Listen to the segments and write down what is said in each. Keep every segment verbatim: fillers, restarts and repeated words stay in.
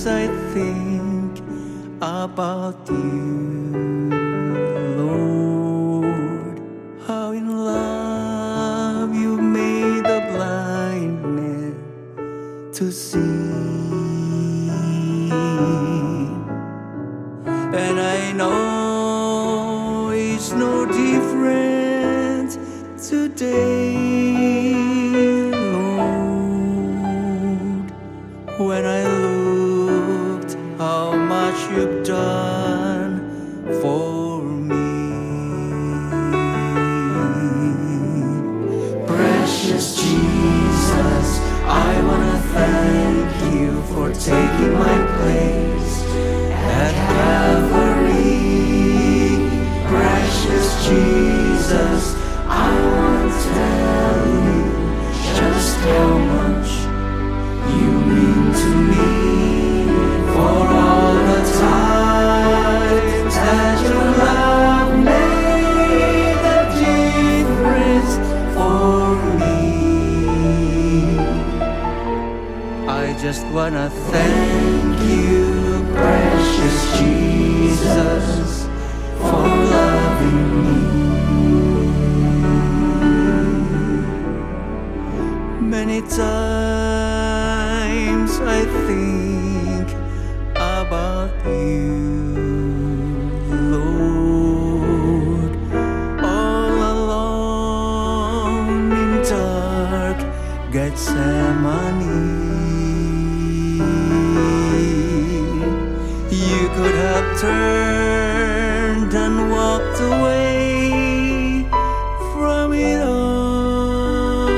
I think about you, Lord. How in love you made the blind man to see. And I know it's no different today, Lord. When I looked how much you've done for me. Precious Jesus, I wanna thank you for taking my place at Calvary. Precious Jesus, I want to tell you just how much you mean to me. For all the times that your love made a difference for me, I just wanna thank you, precious Jesus, for loving me. Many times I think about you, Lord, all alone in dark Gethsemane. You could have turned and walked away from it all,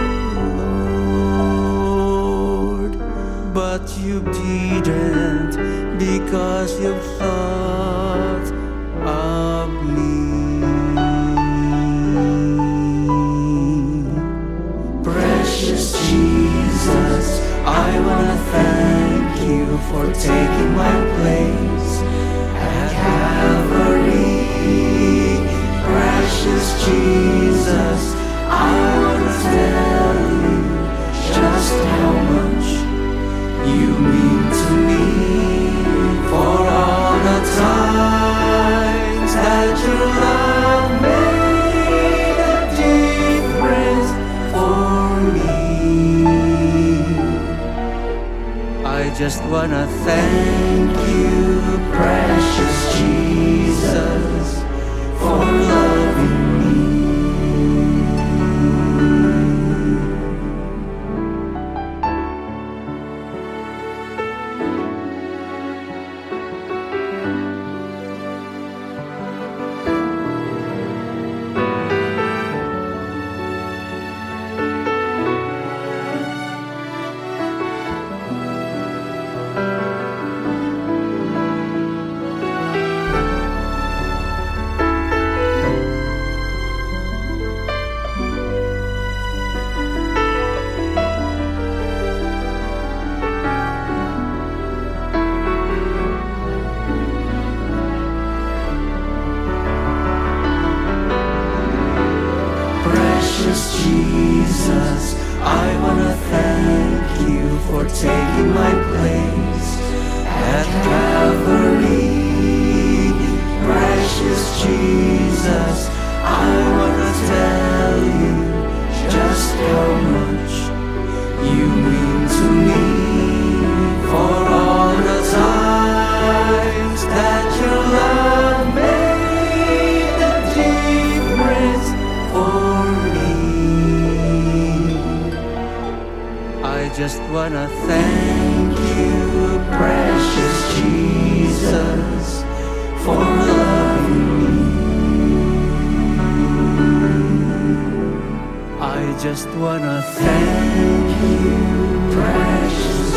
Lord, but you didn't, because you thought of me. Precious Jesus, I wanna thank you for taking my place at Calvary. Precious Jesus, I wanna tell you just how much you mean to me. For all the times that your love made a difference for me, I just wanna thank you, precious Jesus, for loving me. Jesus, I wanna thank you for taking my place at Calvary. Precious Jesus, I wanna tell you just how much you mean to me. For all the times that your love made a difference for me, I just wanna thank you, precious Jesus, for loving me. I just wanna thank you, precious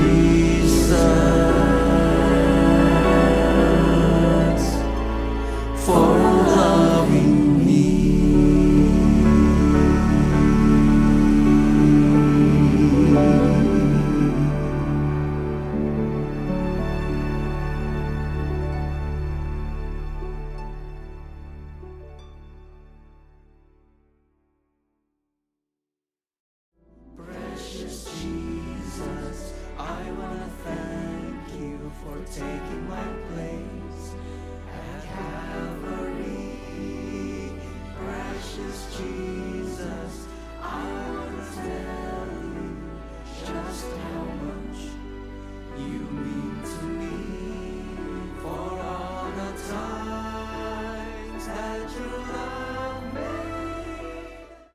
Jesus, for loving me. you for taking my place at Calvary, precious Jesus.